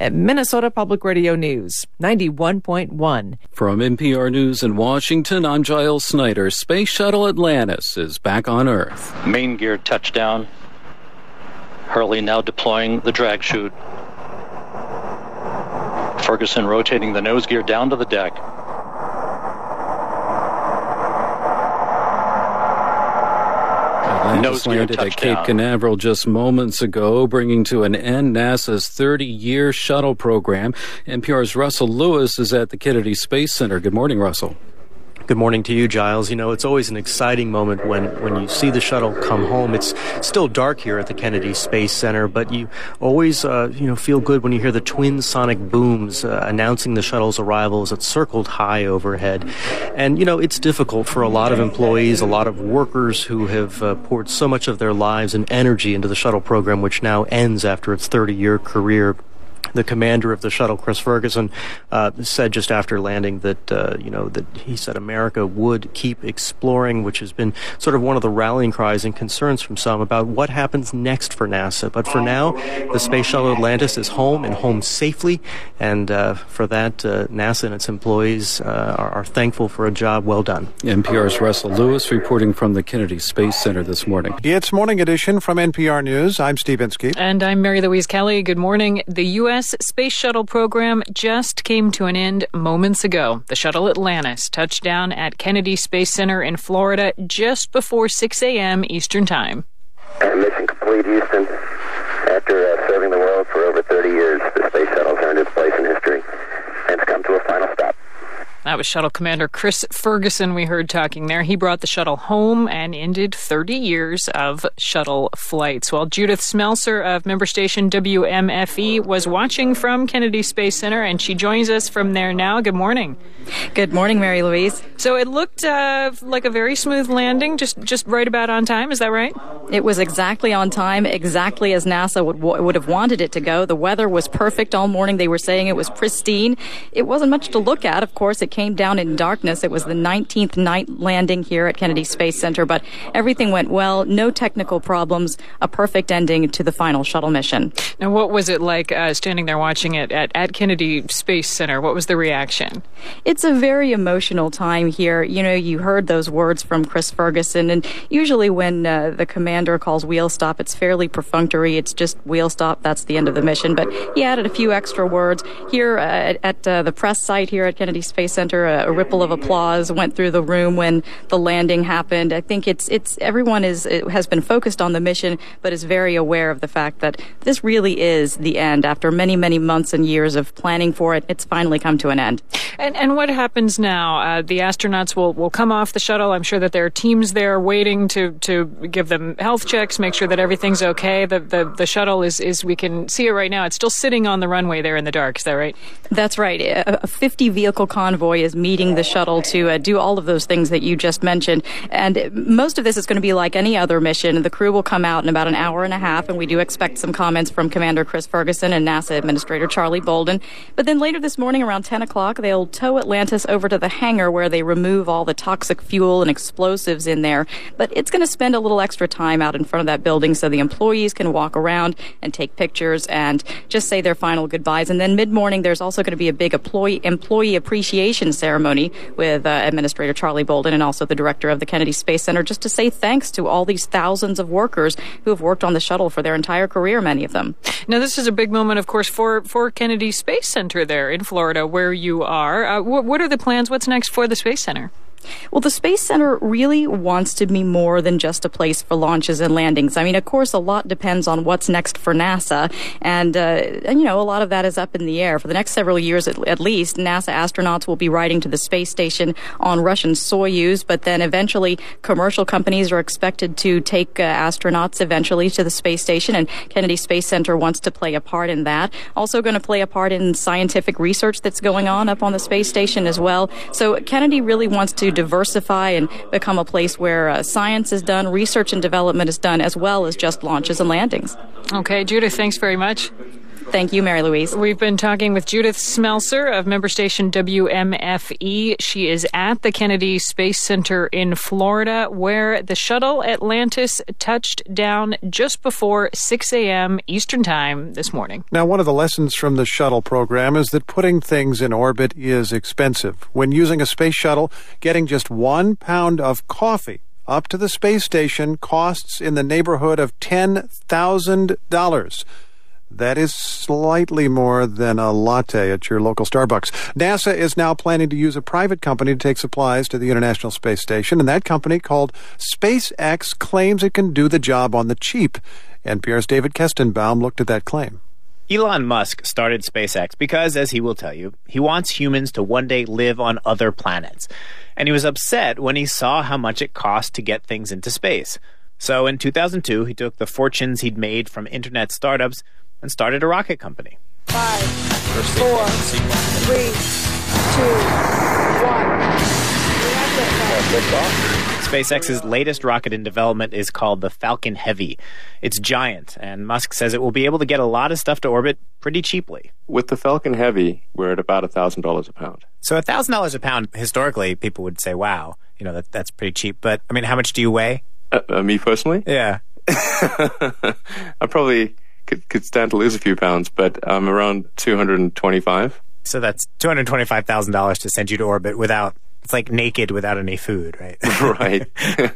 And Minnesota Public Radio News, 91.1. From NPR News in Washington, I'm Giles Snyder. Space Shuttle Atlantis is back on Earth. Main gear touchdown. Hurley now deploying the drag chute. Ferguson rotating the nose gear down to the deck. Atlantis landed at Cape Canaveral just moments ago, bringing to an end NASA's 30-year shuttle program. NPR's Russell Lewis is at the Kennedy Space Center. Good morning, Russell. Good morning to you, Giles. You know, it's always an exciting moment when you see the shuttle come home. It's still dark here at the Kennedy Space Center, but you always, feel good when you hear the twin sonic booms announcing the shuttle's arrival as it circled high overhead. And, it's difficult for a lot of employees, a lot of workers who have poured so much of their lives and energy into the shuttle program, which now ends after its 30-year career. The commander of the shuttle, Chris Ferguson, said just after landing that, that he said America would keep exploring, which has been sort of one of the rallying cries and concerns from some about what happens next for NASA. But for now, the Space Shuttle Atlantis is home and home safely. And for that, NASA and its employees are thankful for a job well done. NPR's Russell Lewis reporting from the Kennedy Space Center this morning. It's Morning Edition from NPR News. I'm Steve Inskeep. And I'm Mary Louise Kelly. Good morning. The U.S. Space Shuttle program just came to an end moments ago. The shuttle Atlantis touched down at Kennedy Space Center in Florida just before 6 a.m. Eastern Time. Mission complete, Houston. After serving the world for over 30 years, the space shuttle's earned its place in history and it's come to a final stop. That was Shuttle Commander Chris Ferguson we heard talking there. He brought the shuttle home and ended 30 years of shuttle flights. Well, Judith Smelser of member station WMFE was watching from Kennedy Space Center, and she joins us from there now. Good morning. Good morning, Mary Louise. So it looked like a very smooth landing, just right about on time. Is that right? It was exactly on time, exactly as NASA would have wanted it to go. The weather was perfect all morning. They were saying it was pristine. It wasn't much to look at, of course. It came down in darkness. It was the 19th night landing here at Kennedy Space Center, but everything went well. No technical problems. A perfect ending to the final shuttle mission. Now, what was it like standing there watching it at Kennedy Space Center? What was the reaction? It's a very emotional time here. You heard those words from Chris Ferguson, and usually when the commander calls wheel stop, it's fairly perfunctory. It's just wheel stop. That's the end of the mission. But he added a few extra words. Here at the press site here at Kennedy Space Center, a ripple of applause went through the room when the landing happened. I think everyone has been focused on the mission, but is very aware of the fact that this really is the end. After many, many months and years of planning for it, it's finally come to an end. And what happens now? The astronauts will come off the shuttle. I'm sure that there are teams there waiting to give them health checks, make sure that everything's okay. The shuttle is we can see it right now. It's still sitting on the runway there in the dark. Is that right? That's right. A 50-vehicle convoy is meeting the shuttle to do all of those things that you just mentioned. And most of this is going to be like any other mission. The crew will come out in about an hour and a half, and we do expect some comments from Commander Chris Ferguson and NASA Administrator Charlie Bolden. But then later this morning around 10 o'clock, they'll tow Atlantis over to the hangar where they remove all the toxic fuel and explosives in there. But it's going to spend a little extra time out in front of that building so the employees can walk around and take pictures and just say their final goodbyes. And then mid-morning, there's also going to be a big employee appreciation ceremony with Administrator Charlie Bolden and also the director of the Kennedy Space Center, just to say thanks to all these thousands of workers who have worked on the shuttle for their entire career, many of them. Now, this is a big moment, of course, for Kennedy Space Center there in Florida, where you are. What are the plans? What's next for the Space Center? Well, the Space Center really wants to be more than just a place for launches and landings. I mean, of course, a lot depends on what's next for NASA. And a lot of that is up in the air. For the next several years, at least, NASA astronauts will be riding to the space station on Russian Soyuz. But then eventually, commercial companies are expected to take astronauts eventually to the space station. And Kennedy Space Center wants to play a part in that. Also going to play a part in scientific research that's going on up on the space station as well. So Kennedy really wants to diversify and become a place where science is done, research and development is done, as well as just launches and landings. Okay, Judith, thanks very much. Thank you, Mary Louise. We've been talking with Judith Smelser of member station WMFE. She is at the Kennedy Space Center in Florida, where the shuttle Atlantis touched down just before 6 a.m. Eastern Time this morning. Now, one of the lessons from the shuttle program is that putting things in orbit is expensive. When using a space shuttle, getting just 1 pound of coffee up to the space station costs in the neighborhood of $10,000. That is slightly more than a latte at your local Starbucks. NASA is now planning to use a private company to take supplies to the International Space Station, and that company, called SpaceX, claims it can do the job on the cheap. NPR's David Kestenbaum looked at that claim. Elon Musk started SpaceX because, as he will tell you, he wants humans to one day live on other planets. And he was upset when he saw how much it cost to get things into space. So in 2002, he took the fortunes he'd made from internet startups and started a rocket company. 5, 4, 3, 2, 1. SpaceX's latest rocket in development is called the Falcon Heavy. It's giant, and Musk says it will be able to get a lot of stuff to orbit pretty cheaply. With the Falcon Heavy, we're at about $1,000 a pound. So $1,000 a pound, historically, people would say, wow, that's pretty cheap. But, I mean, how much do you weigh? Me personally? Yeah. I probably could stand to lose a few pounds, but I'm around 225. So that's $225,000 to send you to orbit without... It's like naked without any food, right? Right.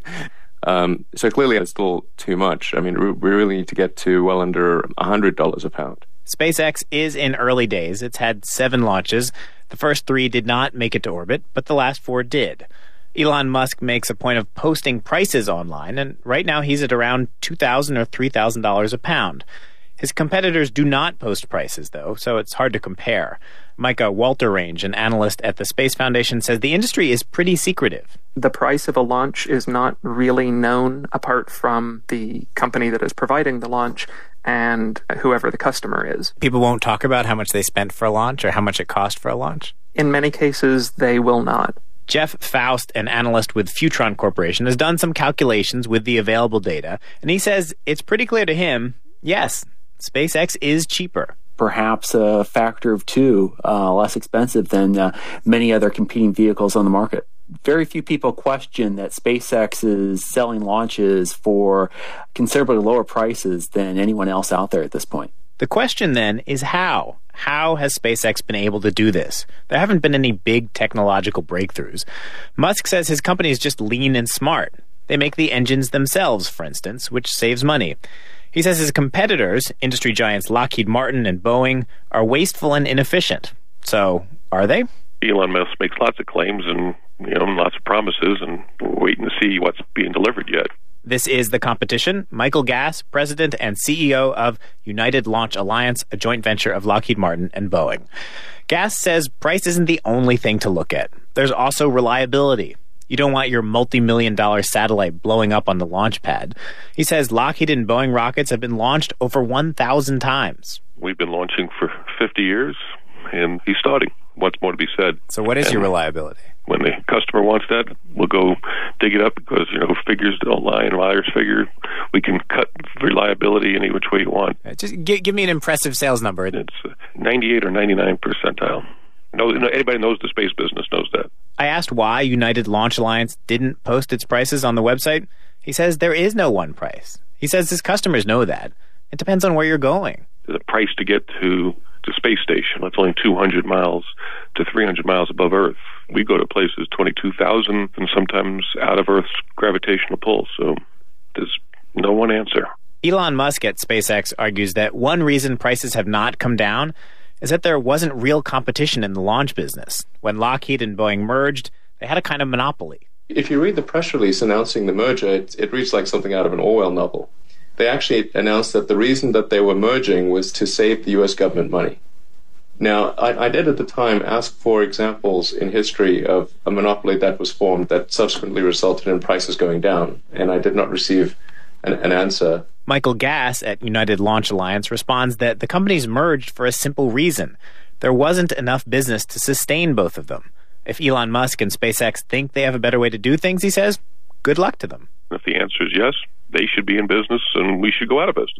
So clearly it's still too much. I mean, we really need to get to well under $100 a pound. SpaceX is in early days. It's had 7 launches. The first 3 did not make it to orbit, but the last 4 did. Elon Musk makes a point of posting prices online, and right now he's at around $2,000 or $3,000 a pound. His competitors do not post prices, though, so it's hard to compare. Micah Walterrange, an analyst at the Space Foundation, says the industry is pretty secretive. The price of a launch is not really known apart from the company that is providing the launch and whoever the customer is. People won't talk about how much they spent for a launch or how much it cost for a launch? In many cases, they will not. Jeff Faust, an analyst with Futron Corporation, has done some calculations with the available data, and he says it's pretty clear to him, yes, SpaceX is cheaper. Perhaps a factor of 2 less expensive than many other competing vehicles on the market. Very few people question that SpaceX is selling launches for considerably lower prices than anyone else out there at this point. The question then is how? How has SpaceX been able to do this? There haven't been any big technological breakthroughs. Musk says his company is just lean and smart. They make the engines themselves, for instance, which saves money. He says his competitors, industry giants Lockheed Martin and Boeing, are wasteful and inefficient. So, are they? Elon Musk makes lots of claims and lots of promises, and we're waiting to see what's being delivered yet. This is The Competition. Michael Gass, president and CEO of United Launch Alliance, a joint venture of Lockheed Martin and Boeing. Gass says price isn't the only thing to look at. There's also reliability. You don't want your multi-million-dollar satellite blowing up on the launch pad. He says Lockheed and Boeing rockets have been launched over 1,000 times. We've been launching for 50 years, and he's starting. What's more to be said? So what is your reliability? When the customer wants that, we'll go dig it up because, figures don't lie and liars figure. We can cut reliability any which way you want. Just give me an impressive sales number. It's 98 or 99 percentile. No, anybody knows the space business knows that. I asked why United Launch Alliance didn't post its prices on the website. He says there is no one price. He says his customers know that. It depends on where you're going. The price to get to the space station, that's only 200 miles to 300 miles above Earth. We go to places 22,000 and sometimes out of Earth's gravitational pull. So there's no one answer. Elon Musk at SpaceX argues that one reason prices have not come down is that there wasn't real competition in the launch business. When Lockheed and Boeing merged, they had a kind of monopoly. If you read the press release announcing the merger, it reads like something out of an Orwell novel. They actually announced that the reason that they were merging was to save the U.S. government money. Now, I did at the time ask for examples in history of a monopoly that was formed that subsequently resulted in prices going down, and I did not receive an answer. Michael Gass at United Launch Alliance responds that the companies merged for a simple reason. There wasn't enough business to sustain both of them. If Elon Musk and SpaceX think they have a better way to do things, he says, good luck to them. If the answer is yes, they should be in business and we should go out of business.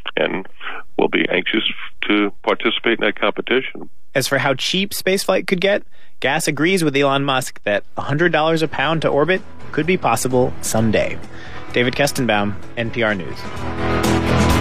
and we'll be anxious to participate in that competition. As for how cheap spaceflight could get, Gas agrees with Elon Musk that $100 a pound to orbit could be possible someday. David Kestenbaum, NPR News.